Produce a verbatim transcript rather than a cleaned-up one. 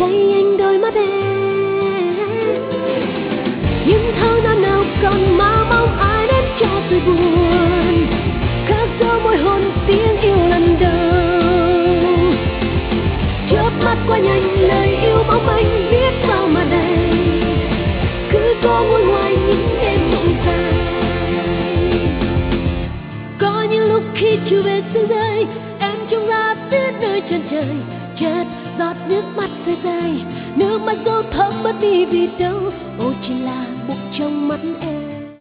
cay anh đôi mắt em. Nhưng tháng năm nào còn mà mong ai đến cho tôi buồn, khắc dấu môi hôn tiếng yêu lần đầu. Chớp mắt qua nhanh lời yêu bóng anh biết bao mà đầy, cứ có ngồi ngoài những đêm mộng dài. Có những lúc khi chiều về sương rơi, em trông ra phía nơi chân trời, chợt giọt nước mắt rơi rơi, nước mắt rơi thấm mất đi vì đâu. Ôi chỉ là buộc trong mắt em.